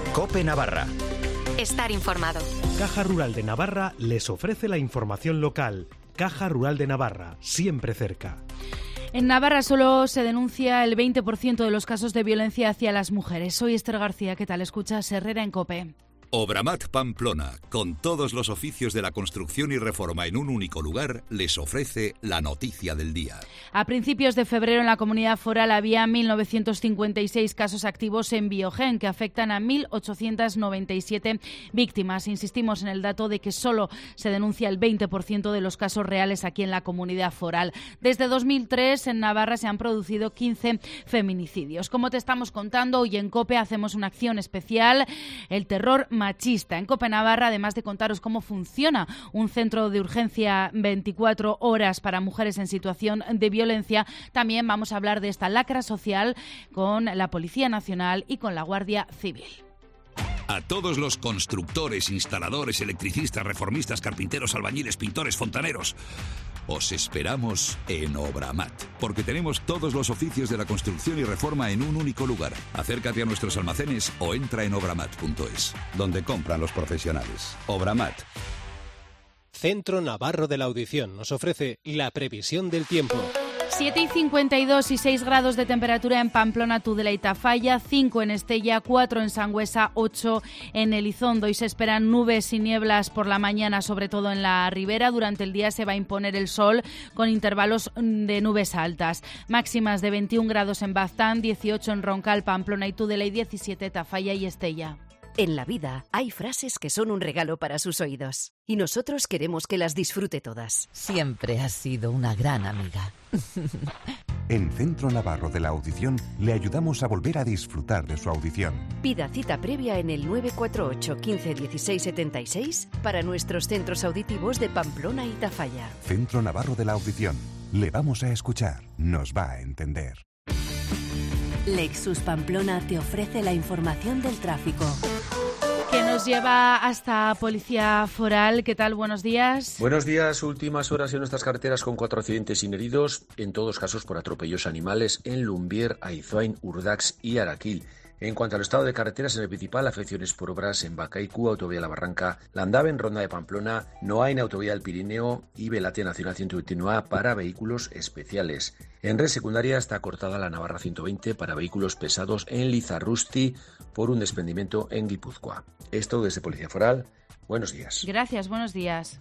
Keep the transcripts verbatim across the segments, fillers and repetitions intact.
COPE Navarra. Estar informado. Caja Rural de Navarra les ofrece la información local. Caja Rural de Navarra, siempre cerca. En Navarra solo se denuncia el veinte por ciento de los casos de violencia hacia las mujeres. Soy Esther García, ¿qué tal? Escuchas Herrera en COPE. Obramat Pamplona, con todos los oficios de la construcción y reforma en un único lugar, les ofrece la noticia del día. A principios de febrero en la comunidad foral había mil novecientos cincuenta y seis casos activos en Biogen que afectan a mil ochocientas noventa y siete víctimas. Insistimos en el dato de que solo se denuncia el veinte por ciento de los casos reales aquí en la comunidad foral. Desde dos mil tres en Navarra se han producido quince feminicidios. Como te estamos contando, hoy en COPE hacemos una acción especial, el terror machista. En COPE Navarra, además de contaros cómo funciona un centro de urgencia veinticuatro horas para mujeres en situación de violencia, también vamos a hablar de esta lacra social con la Policía Nacional y con la Guardia Civil. A todos los constructores, instaladores, electricistas, reformistas, carpinteros, albañiles, pintores, fontaneros, os esperamos en Obramat, porque tenemos todos los oficios de la construcción y reforma en un único lugar. Acércate a nuestros almacenes o entra en obramat punto es, donde compran los profesionales. Obramat. Centro Navarro de la Audición nos ofrece la previsión del tiempo. siete y cincuenta y dos y seis grados de temperatura en Pamplona, Tudela y Tafalla, cinco en Estella, cuatro en Sangüesa, ocho en Elizondo. Y se esperan nubes y nieblas por la mañana, sobre todo en la ribera. Durante el día se va a imponer el sol con intervalos de nubes altas. Máximas de veintiún grados en Baztán, dieciocho en Roncal, Pamplona y Tudela y diecisiete Tafalla y Estella. En la vida hay frases que son un regalo para sus oídos y nosotros queremos que las disfrute todas. Siempre has sido una gran amiga. En Centro Navarro de la Audición le ayudamos a volver a disfrutar de su audición. Pida cita previa en el nueve cuatro ocho, quince, dieciséis, setenta y seis para nuestros centros auditivos de Pamplona y Tafalla. Centro Navarro de la Audición. Le vamos a escuchar, nos va a entender. Lexus Pamplona te ofrece la información del tráfico. Que nos lleva hasta Policía Foral. ¿Qué tal? Buenos días. Buenos días. Últimas horas en nuestras carreteras con cuatro accidentes sin heridos, en todos casos por atropellos animales en Lumbier, Aizoain, Urdax y Araquil. En cuanto al estado de carreteras, en el principal, afecciones por obras en Bacaicu, Autovía La Barranca, Landave en Ronda de Pamplona, Noa en Autovía del Pirineo y Velate Nacional ciento veintiuno A para vehículos especiales. En red secundaria está cortada la Navarra ciento veinte para vehículos pesados en Lizarrusti por un desprendimiento en Guipúzcoa. Esto desde Policía Foral. Buenos días. Gracias, buenos días.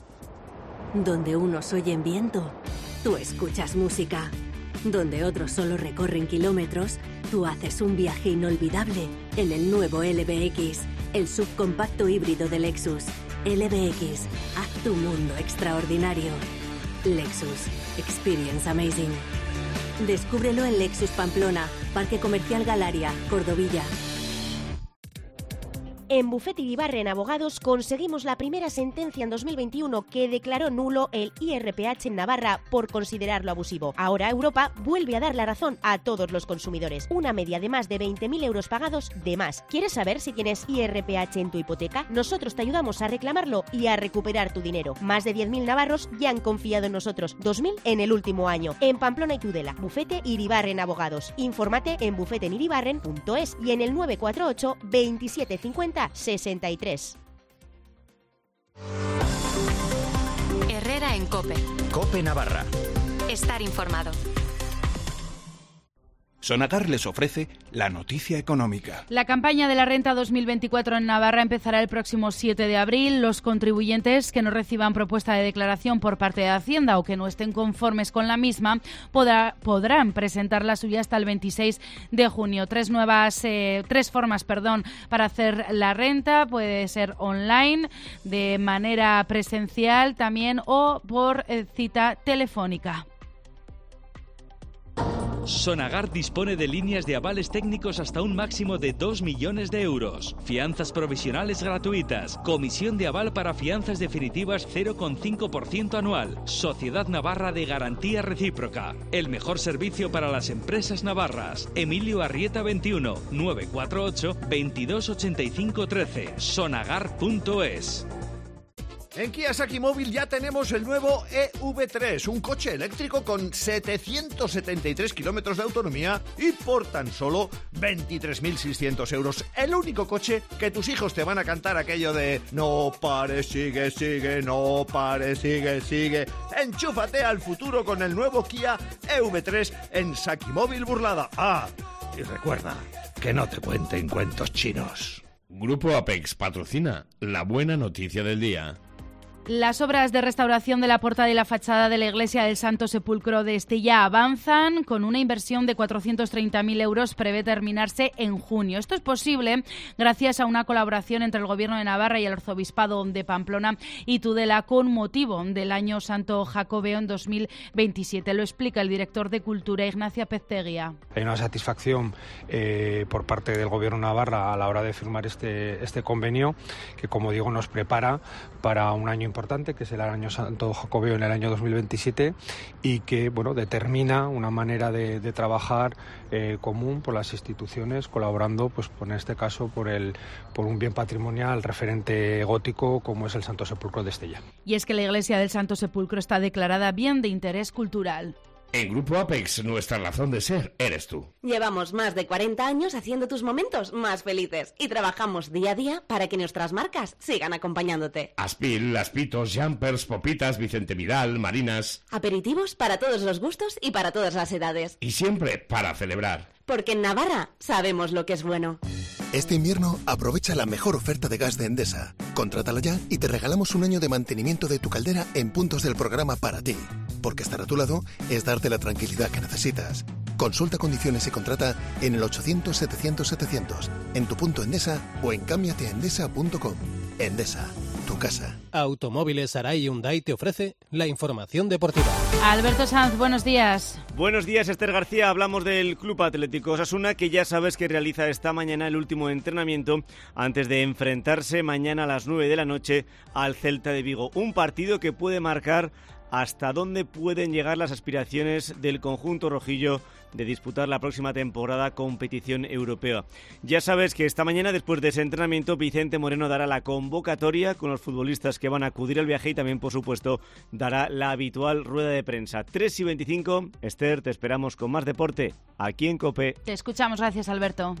Donde unos oyen viento, tú escuchas música. Donde otros solo recorren kilómetros, tú haces un viaje inolvidable en el nuevo L B X, el subcompacto híbrido de Lexus. L B X, haz tu mundo extraordinario. Lexus, experience amazing. Descúbrelo en Lexus Pamplona, Parque Comercial Galaria, Cordovilla. En Bufete Iribarren Abogados conseguimos la primera sentencia en dos mil veintiuno que declaró nulo el I R P H en Navarra por considerarlo abusivo. Ahora Europa vuelve a dar la razón a todos los consumidores. Una media de más de veinte mil euros pagados de más. ¿Quieres saber si tienes I R P H en tu hipoteca? Nosotros te ayudamos a reclamarlo y a recuperar tu dinero. Más de diez mil navarros ya han confiado en nosotros. dos mil en el último año. En Pamplona y Tudela. Bufete Iribarren Abogados. Infórmate en bufete en iribarren punto es y en el nueve cuatro ocho, veintisiete cincuenta sesenta y tres. Herrera en COPE. COPE Navarra. Estar informado. Sonagar les ofrece la noticia económica. La campaña de la renta dos mil veinticuatro en Navarra empezará el próximo siete de abril. Los contribuyentes que no reciban propuesta de declaración por parte de Hacienda o que no estén conformes con la misma podrá, podrán presentar la suya hasta el veintiséis de junio. Tres nuevas, eh, tres formas, perdón, para hacer la renta. Puede ser online, de manera presencial también o por eh, cita telefónica. Sonagar dispone de líneas de avales técnicos hasta un máximo de dos millones de euros. Fianzas provisionales gratuitas. Comisión de aval para fianzas definitivas cero coma cinco por ciento anual. Sociedad Navarra de Garantía Recíproca. El mejor servicio para las empresas navarras. Emilio Arrieta veintiuno, nueve cuatro ocho, veintidós ochenta y cinco trece. sonagar punto es. En Kia Saki Móvil ya tenemos el nuevo E V tres, un coche eléctrico con setecientos setenta y tres kilómetros de autonomía y por tan solo veintitrés mil seiscientos euros. El único coche que tus hijos te van a cantar aquello de no pares, sigue, sigue, no pares, sigue, sigue. Enchúfate al futuro con el nuevo Kia E V tres en Saki Móvil Burlada. Ah, y recuerda que no te cuenten cuentos chinos. Grupo Apex patrocina la buena noticia del día. Las obras de restauración de la portada y la fachada de la iglesia del Santo Sepulcro de Estella avanzan con una inversión de cuatrocientos treinta mil euros. Prevé terminarse en junio. Esto es posible gracias a una colaboración entre el Gobierno de Navarra y el Arzobispado de Pamplona y Tudela con motivo del Año Santo Jacobeo en dos mil veintisiete. Lo explica el director de Cultura, Ignacia Pezteguía. Hay una satisfacción eh, por parte del Gobierno de Navarra a la hora de firmar este, este convenio que, como digo, nos prepara para un año importante, que es el año Santo Jacobeo en el año dos mil veintisiete y que, bueno, determina una manera de, de trabajar eh, común por las instituciones, colaborando, pues, en este caso, por el por un bien patrimonial referente gótico como es el Santo Sepulcro de Estella. Y es que la iglesia del Santo Sepulcro está declarada bien de interés cultural. En Grupo Apex, nuestra razón de ser eres tú. Llevamos más de cuarenta años haciendo tus momentos más felices y trabajamos día a día para que nuestras marcas sigan acompañándote. Aspil, Aspitos, Jumpers, Popitas, Vicente Vidal, Marinas. Aperitivos para todos los gustos y para todas las edades. Y siempre para celebrar. Porque en Navarra sabemos lo que es bueno. Este invierno aprovecha la mejor oferta de gas de Endesa. Contrátala ya y te regalamos un año de mantenimiento de tu caldera en puntos del programa para ti. Porque estar a tu lado es darte la tranquilidad que necesitas. Consulta condiciones y contrata en el ochocientos setecientos setecientos, en tu punto Endesa o en cámbiate a endesa punto com. Endesa, tu casa. Automóviles Arai Hyundai te ofrece la información deportiva. Alberto Sanz, buenos días. Buenos días, Esther García. Hablamos del Club Atlético Osasuna, que ya sabes que realiza esta mañana el último entrenamiento antes de enfrentarse mañana a las nueve de la noche al Celta de Vigo. Un partido que puede marcar hasta dónde pueden llegar las aspiraciones del conjunto rojillo de disputar la próxima temporada competición europea. Ya sabes que esta mañana, después de ese entrenamiento, Vicente Moreno dará la convocatoria con los futbolistas que van a acudir al viaje y también, por supuesto, dará la habitual rueda de prensa. tres y veinticinco, Esther, te esperamos con más deporte aquí en COPE. Te escuchamos, gracias, Alberto.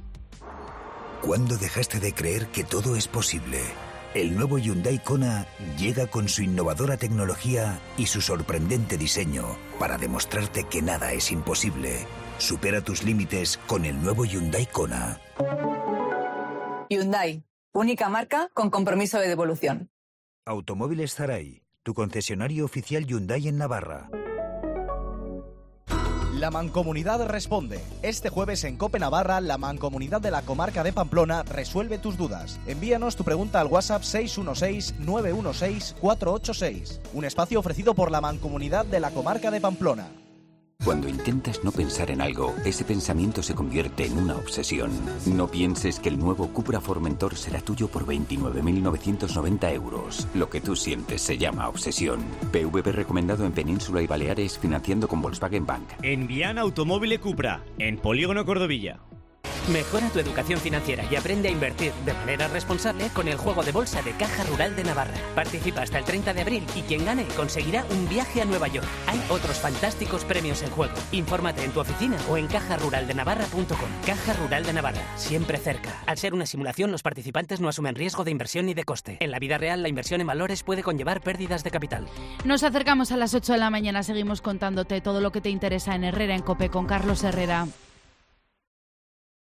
¿Cuándo dejaste de creer que todo es posible? El nuevo Hyundai Kona llega con su innovadora tecnología y su sorprendente diseño para demostrarte que nada es imposible. Supera tus límites con el nuevo Hyundai Kona. Hyundai, única marca con compromiso de devolución. Automóviles Zaray, tu concesionario oficial Hyundai en Navarra. La Mancomunidad responde. Este jueves en COPE Navarra, la Mancomunidad de la Comarca de Pamplona resuelve tus dudas. Envíanos tu pregunta al WhatsApp seis uno seis, nueve uno seis, cuatro ocho seis. Un espacio ofrecido por la Mancomunidad de la Comarca de Pamplona. Cuando intentas no pensar en algo, ese pensamiento se convierte en una obsesión. No pienses que el nuevo Cupra Formentor será tuyo por veintinueve mil novecientos noventa euros. Lo que tú sientes se llama obsesión. P V P recomendado en Península y Baleares, financiando con Volkswagen Bank. En Viana Automóvil Cupra, en Polígono Cordovilla. Mejora tu educación financiera y aprende a invertir de manera responsable con el juego de bolsa de Caja Rural de Navarra. Participa hasta el treinta de abril y quien gane conseguirá un viaje a Nueva York. Hay otros fantásticos premios en juego. Infórmate en tu oficina o en caja rural de navarra punto com. Caja Rural de Navarra, siempre cerca. Al ser una simulación, los participantes no asumen riesgo de inversión ni de coste. En la vida real, la inversión en valores puede conllevar pérdidas de capital. Nos acercamos a las ocho de la mañana. Seguimos contándote todo lo que te interesa en Herrera en COPE con Carlos Herrera.